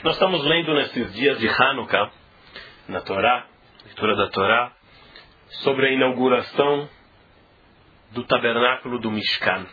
Nós estamos lendo nesses dias de Hanukkah, na Torá, leitura da Torá, sobre a inauguração do tabernáculo do Mishkan.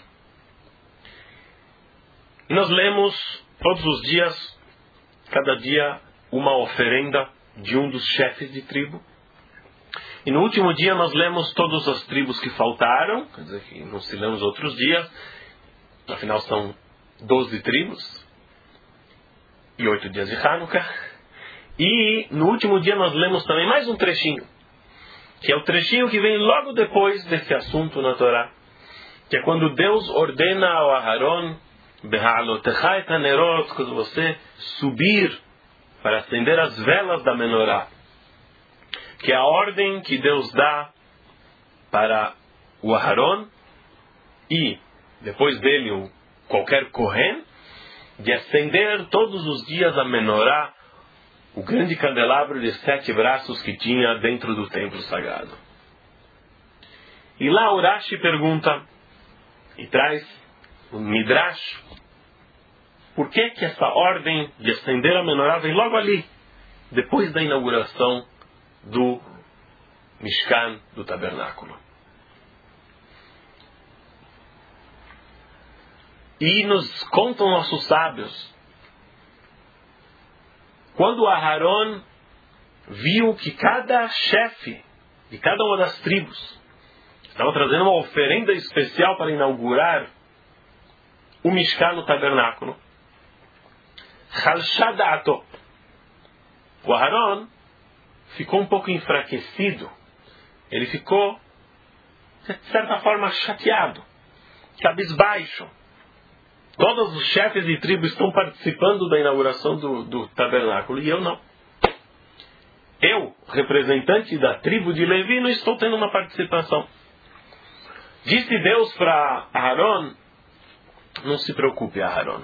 E nós lemos todos os dias, cada dia, uma oferenda de um dos chefes de tribo. E no último dia nós lemos todas as tribos que faltaram, quer dizer que não se lemos outros dias, afinal são 12 tribos e 8 dias de Hanukkah. E no último dia nós lemos também mais um trechinho, que é o trechinho que vem logo depois desse assunto na Torá, que é quando Deus ordena ao Aharon, Beha'alotecha et hanerot, quando você subir para acender as velas da menorá, que é a ordem que Deus dá para o Aharon e depois dele qualquer Kohen, de acender todos os dias a menorá, o grande candelabro de 7 braços que tinha dentro do templo sagrado. E lá Urashi pergunta e traz o Midrash, por que essa ordem de acender a menorá vem logo ali, depois da inauguração do Mishkan, do tabernáculo. E nos contam nossos sábios, quando Aharon viu que cada chefe de cada uma das tribos estava trazendo uma oferenda especial para inaugurar o Mishkan no tabernáculo, Chalshadato, o Aharon ficou um pouco enfraquecido. Ele ficou, de certa forma, chateado, cabisbaixo. Todos os chefes de tribo estão participando da inauguração do tabernáculo e eu não. Eu, representante da tribo de Levi, não estou tendo uma participação. Disse Deus para Aharon, não se preocupe, Aharon.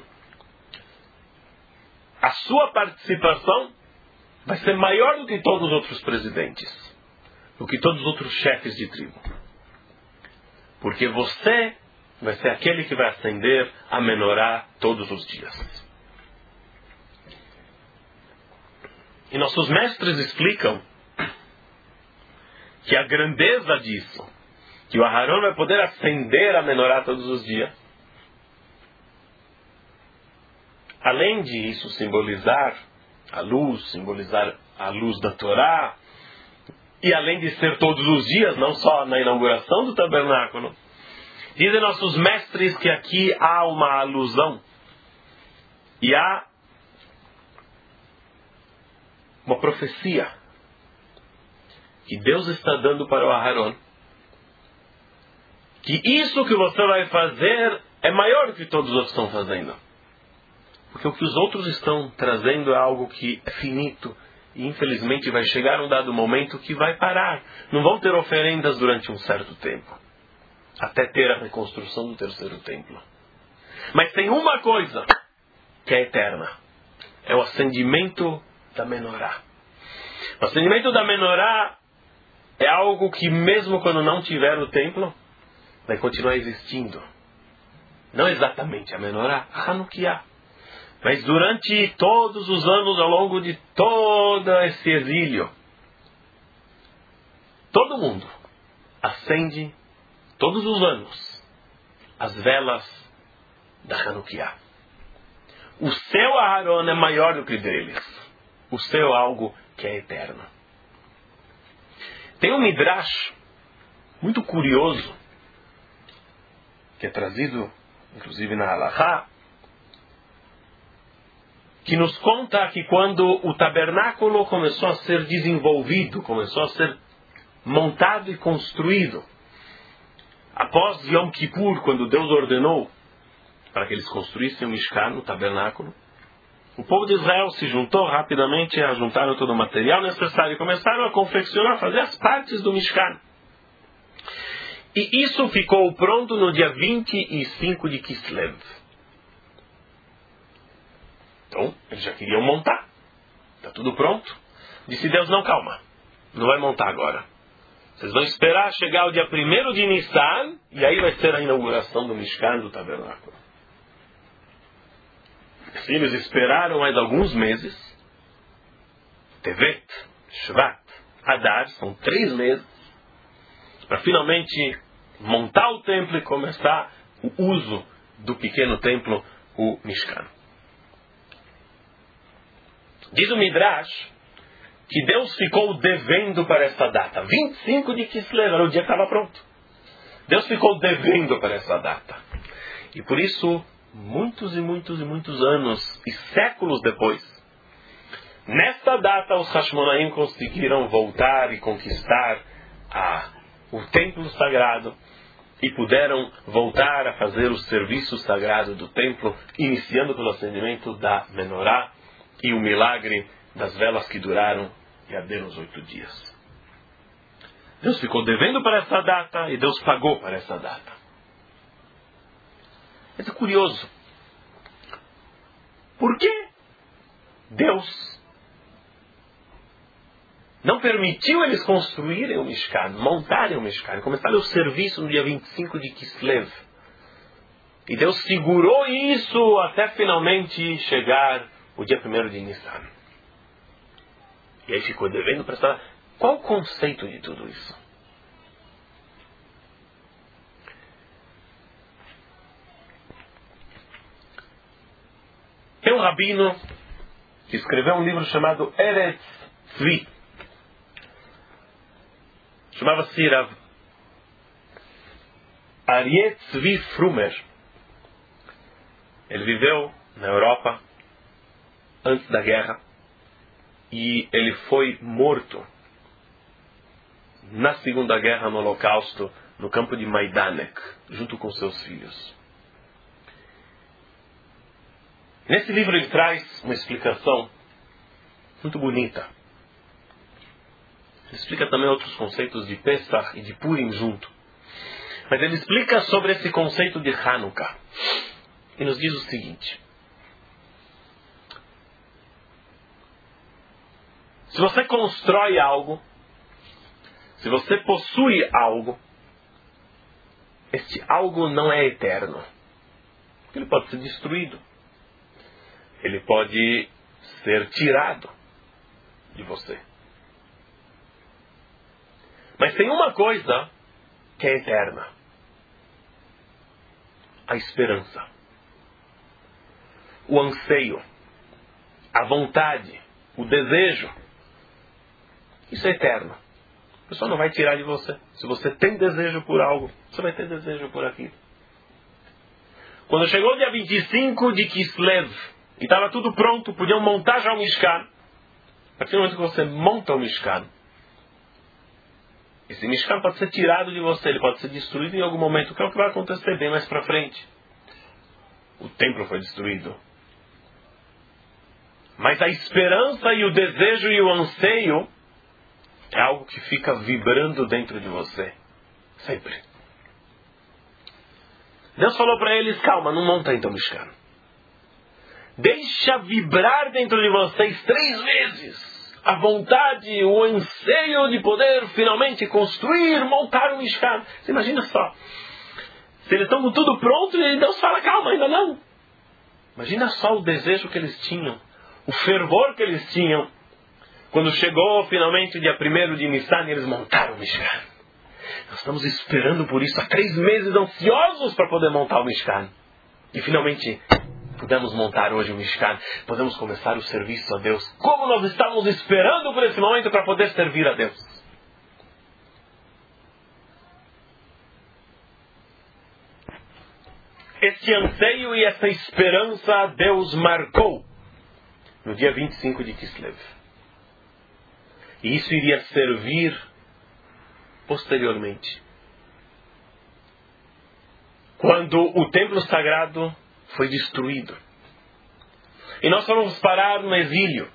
A sua participação vai ser maior do que todos os outros presidentes, do que todos os outros chefes de tribo. Porque você vai ser aquele que vai acender a menorá todos os dias. E nossos mestres explicam que a grandeza disso, que o Aharon vai poder acender a menorá todos os dias, além de isso simbolizar a luz da Torá, e além de ser todos os dias, não só na inauguração do tabernáculo, dizem nossos mestres que aqui há uma alusão e há uma profecia que Deus está dando para o Aharon, que isso que você vai fazer é maior do que todos os outros estão fazendo. Porque o que os outros estão trazendo é algo que é finito e infelizmente vai chegar um dado momento que vai parar. Não vão ter oferendas durante um certo tempo, até ter a reconstrução do terceiro templo. Mas tem uma coisa que é eterna, é o acendimento da menorá. O acendimento da menorá é algo que mesmo quando não tiver o templo, vai continuar existindo. Não exatamente a menorá, a Hanukkah. Mas durante todos os anos, ao longo de todo esse exílio, todo mundo acende, todos os anos, as velas da Hanukkah. O seu Aharon é maior do que deles. O seu é algo que é eterno. Tem um Midrash muito curioso, que é trazido, inclusive, na Halachá, que nos conta que quando o tabernáculo começou a ser desenvolvido, começou a ser montado e construído, após Yom Kippur, quando Deus ordenou para que eles construíssem o Mishkan, o tabernáculo, o povo de Israel se juntou rapidamente, juntaram todo o material necessário e começaram a confeccionar, fazer as partes do Mishkan. E isso ficou pronto no dia 25 de Kislev. Então, eles já queriam montar. Está tudo pronto. Disse Deus, não, calma. Não vai montar agora. Vocês vão esperar chegar o dia 1º de Nissan, e aí vai ser a inauguração do Mishkan, do tabernáculo. E eles esperaram mais alguns meses. Tevet, Shvat, Adar, são 3 meses, para finalmente montar o templo e começar o uso do pequeno templo, o Mishkan. Diz o Midrash que Deus ficou devendo para essa data. 25 de Kislev, era o dia que estava pronto. Deus ficou devendo para essa data. E por isso, muitos e muitos e muitos anos e séculos depois, nesta data os Hashmonaim conseguiram voltar e conquistar o templo sagrado e puderam voltar a fazer o serviço sagrado do templo, iniciando pelo acendimento da menorá e o milagre das velas que duraram e arderam os 8 dias. Deus ficou devendo para essa data e Deus pagou para essa data. Mas é curioso. Por que Deus não permitiu eles construírem o Mishkan, montarem o Mishkan, começarem o serviço no dia 25 de Kislev? E Deus segurou isso até finalmente chegar o dia 1º de Nissan. E aí ficou devendo para essa... Qual o conceito de tudo isso? Tem um rabino que escreveu um livro chamado Eretz Tzvi. Chamava-se Rav Aryeh Tzvi Frumer. Ele viveu na Europa antes da guerra e ele foi morto na Segunda Guerra, no Holocausto, no campo de Majdanek, junto com seus filhos. Nesse livro ele traz uma explicação muito bonita. Ele explica também outros conceitos de Pesach e de Purim junto. Mas ele explica sobre esse conceito de Hanukkah. E nos diz o seguinte: se você constrói algo, se você possui algo, este algo não é eterno. Ele pode ser destruído. Ele pode ser tirado de você. Mas tem uma coisa que é eterna: a esperança, o anseio, a vontade, o desejo. Isso é eterno. A pessoa não vai tirar de você. Se você tem desejo por algo, você vai ter desejo por aquilo. Quando chegou o dia 25 de Kislev e estava tudo pronto, podiam montar já o Mishkan. A partir do momento que você monta o Mishkan, esse Mishkan pode ser tirado de você, ele pode ser destruído em algum momento, que é o que vai acontecer bem mais para frente. O templo foi destruído. Mas a esperança e o desejo e o anseio é algo que fica vibrando dentro de você. Sempre. Deus falou para eles: calma, não monta então o Mishkan. Deixa vibrar dentro de vocês 3 vezes a vontade, o anseio de poder finalmente construir, montar o Mishkan. Você imagina só. Se eles estão com tudo pronto e Deus fala: calma, ainda não. Imagina só o desejo que eles tinham, o fervor que eles tinham. Quando chegou finalmente o dia 1º de Nissan, eles montaram o Mishkan. Nós estamos esperando por isso há 3 meses, ansiosos para poder montar o Mishkan. E finalmente pudemos montar hoje o Mishkan. Podemos começar o serviço a Deus. Como nós estávamos esperando por esse momento para poder servir a Deus. Esse anseio e essa esperança Deus marcou no dia 25 de Kislev. E isso iria servir posteriormente. Quando o templo sagrado foi destruído. E nós fomos parar no exílio.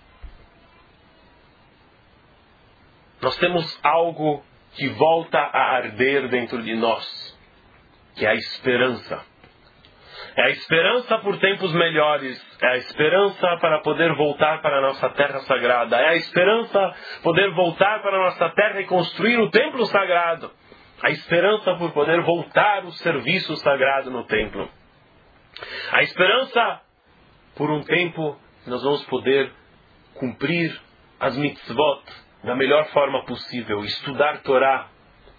Nós temos algo que volta a arder dentro de nós, que é a esperança. É a esperança por tempos melhores. É a esperança para poder voltar para a nossa terra sagrada. É a esperança poder voltar para a nossa terra e construir o templo sagrado. A esperança por poder voltar o serviço sagrado no templo. A esperança por um tempo, nós vamos poder cumprir as mitzvot da melhor forma possível, estudar Torá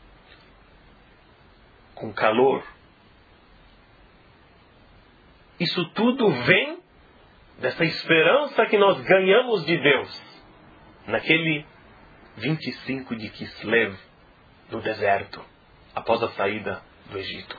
com calor. Isso tudo vem dessa esperança que nós ganhamos de Deus naquele 25 de Kislev, no deserto, após a saída do Egito.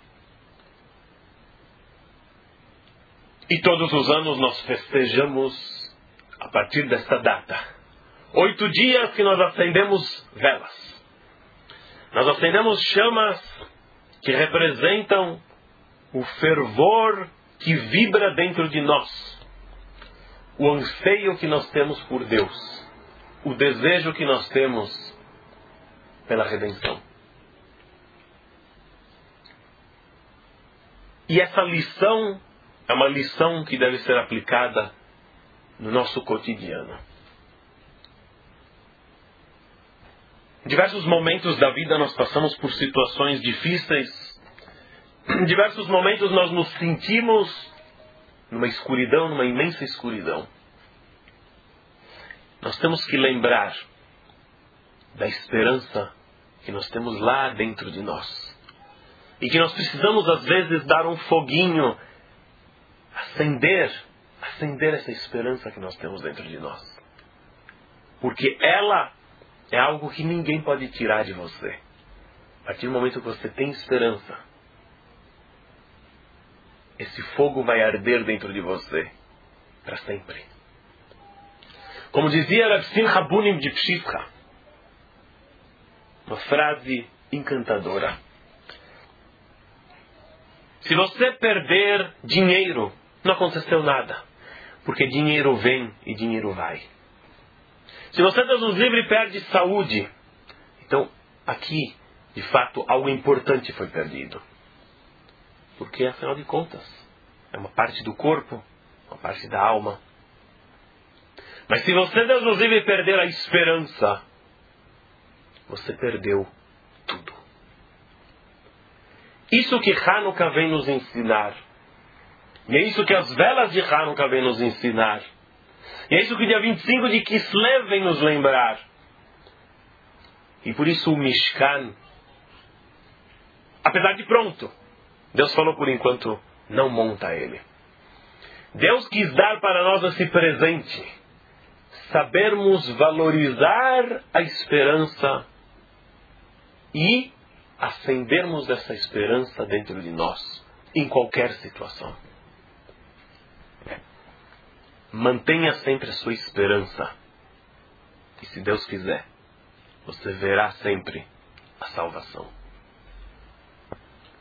E todos os anos nós festejamos a partir desta data. 8 dias que nós acendemos velas. Nós acendemos chamas que representam o fervor que vibra dentro de nós. O anseio que nós temos por Deus. O desejo que nós temos pela redenção. E essa lição é uma lição que deve ser aplicada no nosso cotidiano. Em diversos momentos da vida nós passamos por situações difíceis. Em diversos momentos nós nos sentimos numa escuridão, numa imensa escuridão. Nós temos que lembrar da esperança que nós temos lá dentro de nós. E que nós precisamos às vezes dar um foguinho, acender essa esperança que nós temos dentro de nós. Porque ela é algo que ninguém pode tirar de você. A partir do momento que você tem esperança, esse fogo vai arder dentro de você para sempre. Como dizia Rav Simcha Bunim de Pshivcha, uma frase encantadora. Se você perder dinheiro, não aconteceu nada. Porque dinheiro vem e dinheiro vai. Se você, Deus nos livre, perde saúde, então aqui, de fato, algo importante foi perdido. Porque, afinal de contas, é uma parte do corpo, uma parte da alma. Mas se você, Deus nos livre, perder a esperança, você perdeu tudo. Isso que Hanukkah vem nos ensinar. E é isso que as velas de Hanukkah vem nos ensinar. E é isso que o dia 25 de Kislev vem nos lembrar. E por isso o Mishkan, apesar de pronto, Deus falou por enquanto, não monta ele. Deus quis dar para nós esse presente. Sabermos valorizar a esperança e acendermos essa esperança dentro de nós, em qualquer situação. Mantenha sempre a sua esperança. E se Deus quiser, você verá sempre a salvação.